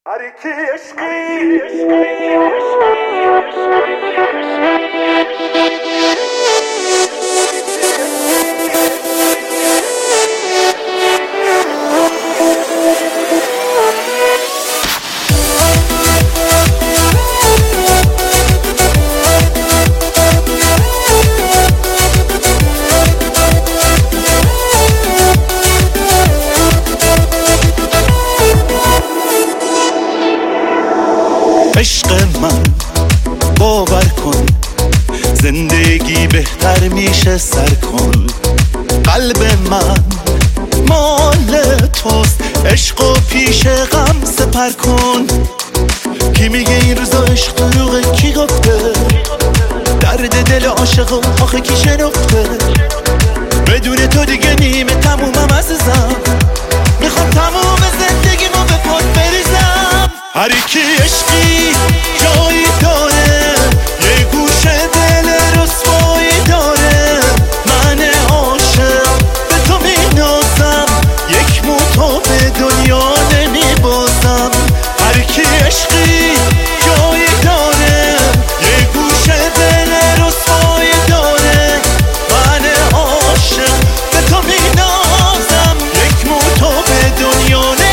عشق من باور کن زندگی بهتر میشه سر کن. قلب من مال توست، عشق و پیش غم سپر کن. کی میگه این روزا عشق دروغه؟ کی گفته؟ درد دل عاشق آخه کی شنفته؟ بدون تو دیگه نیمه تمومم عزیزم، میخوام تموم زندگیمو به پات بریزم. هر کی عشقی جایی داره، یه گوشه دل رسوایی داره. من عاشق به تو مینازم، یک مو تو به دنیا نمیبازم. هر کی عشقی جایی داره، یه گوشه دل رسوایی داره. من عاشق به تو مینازم، یک مو تو به دنیا نمیبازم.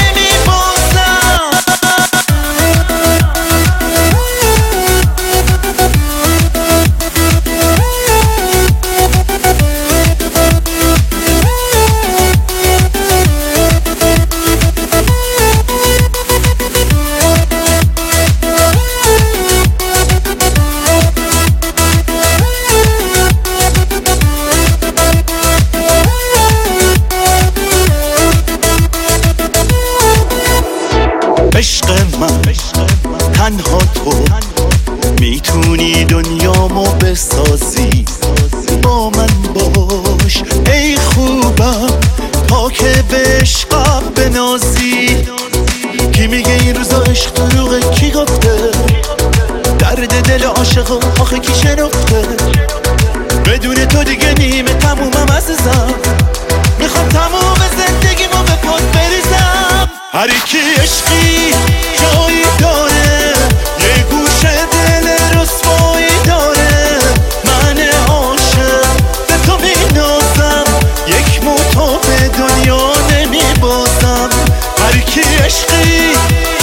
عشق من تنها تو میتونی دنیامو بسازی. با من باش ای خوبم تا که به عشقم بنازی. کی میگه این روزا عشق دروغه؟ کی گفته؟ درد دل عاشق آخه کی شنفته؟ بدون تو دیگه نیمه تمومم عزیزم، میخوام تموم زندگیمو به پات بریزم. هر کی عشقی جایی داره، یه گوشه دل رسوایی داره. من عاشق به تو مینازم، یک مو تو به دنیا نمیبازم. هر کی عشقی